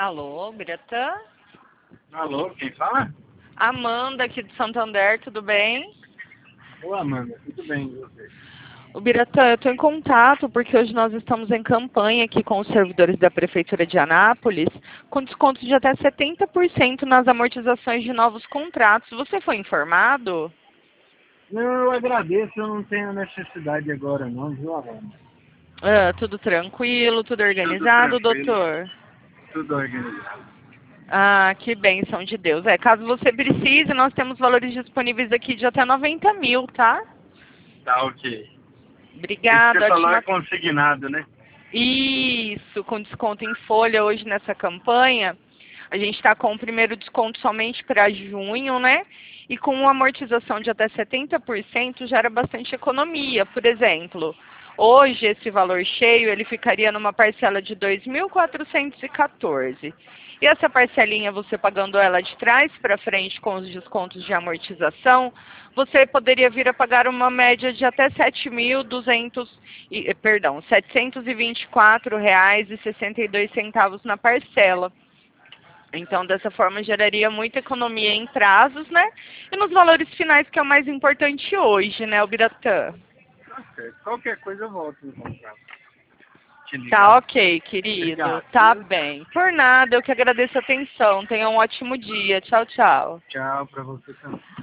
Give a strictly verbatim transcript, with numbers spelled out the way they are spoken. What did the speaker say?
Alô, Biratã? Alô, quem fala? Amanda aqui de Santander, tudo bem? Ô Amanda, tudo bem e você? O Biratã, eu estou em contato porque hoje nós estamos em campanha aqui com os servidores da Prefeitura de Anápolis, com desconto de até setenta por cento nas amortizações de novos contratos. Você foi informado? Não, eu agradeço, eu não tenho necessidade agora não, viu Amanda? Ah, tudo tranquilo, tudo Tudo organizado, tranquilo, doutor? tudo organizado. Ah, que bênção de Deus. É, caso você precise, nós temos valores disponíveis aqui de até noventa mil, tá? Tá ok. Isso que Obrigada, você falou é ótima. consignado, né? Isso, com desconto em folha hoje nessa campanha. A gente está com o primeiro desconto somente para junho, né? E com uma amortização de até setenta por cento gera bastante economia. Por exemplo, hoje esse valor cheio ele ficaria numa parcela de dois mil quatrocentos e quatorze. E essa parcelinha, você pagando ela de trás para frente com os descontos de amortização, você poderia vir a pagar uma média de até sete mil duzentos, e, perdão, setecentos e vinte e quatro reais e sessenta e dois centavos na parcela. Então, dessa forma, geraria muita economia em prazos, né? E nos valores finais, que é o mais importante hoje, né, o Biratã? Tá certo. Qualquer coisa eu volto no contrato. Te Tá ligar. ok, querido. Obrigado, Tá viu? bem. Por nada, eu que agradeço a atenção. Tenha um ótimo dia. Tchau, tchau. Tchau pra você também.